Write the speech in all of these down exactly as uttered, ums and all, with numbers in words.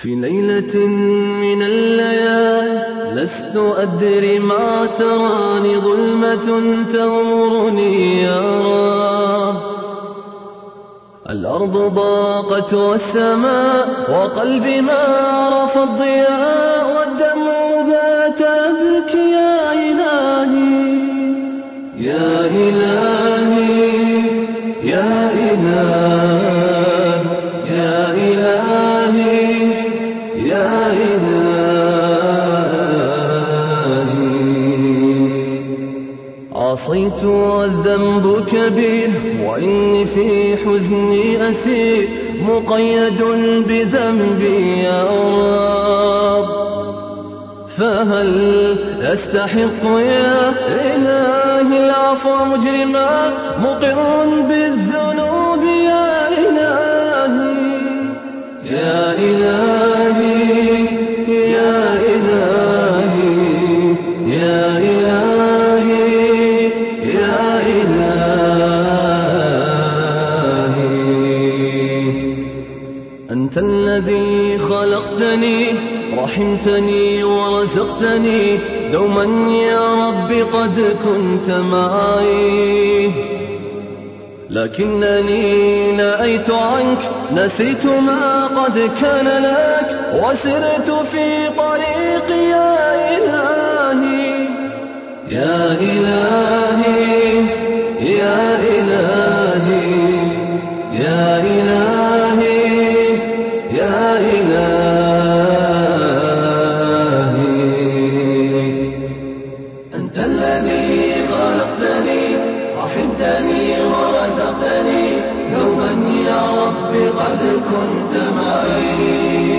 في ليلة من الليالي لست أدري ما تراني ظلمة تغمرني يا رب. الأرض ضاقت والسماء وقلبي ما عرف الضياء، والدمع بات يبكي يا إلهي يا إلهي يا إلهي يا إلهي يا إلهي. عصيت والذنب كبير وإني في حزني أسير، مقيد بذنبي يا رب. فهل أستحق يا إلهي العفو مجرما، مقر بالذنوب يا إلهي يا إلهي يا إلهي يا إلهي يا إلهي. أنت الذي خلقتني رحمتني ورزقتني، دوما يا رب قد كنت معي، لكنني نأيت عنك نسيت ما قد كان لك، وسرت في طريقي يا إلهي يا إلهي يا إلهي يا إلهي يا إلهي. أنت الذي خلقتني رحمتني ورزقتني، دوما يا رب قد كنت معي،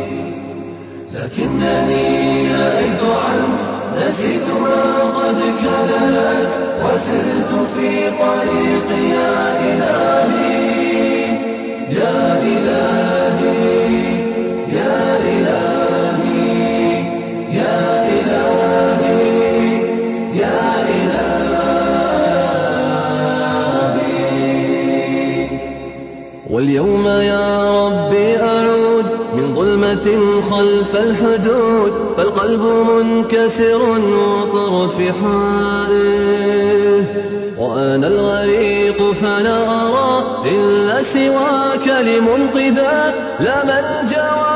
لكنني نأيت عنك نسيت ما قد كان لك، وسرت في طريقي يا إلهي يا إلهي يا إلهي يا إلهي يا إلهي. واليوم يا ربي أعود من ظلمة خلف الحدود، فالقلب منكسر وطرف حائه، وأنا الغريق فلا أرى إلا سواك لمنقذا، لا ملجأ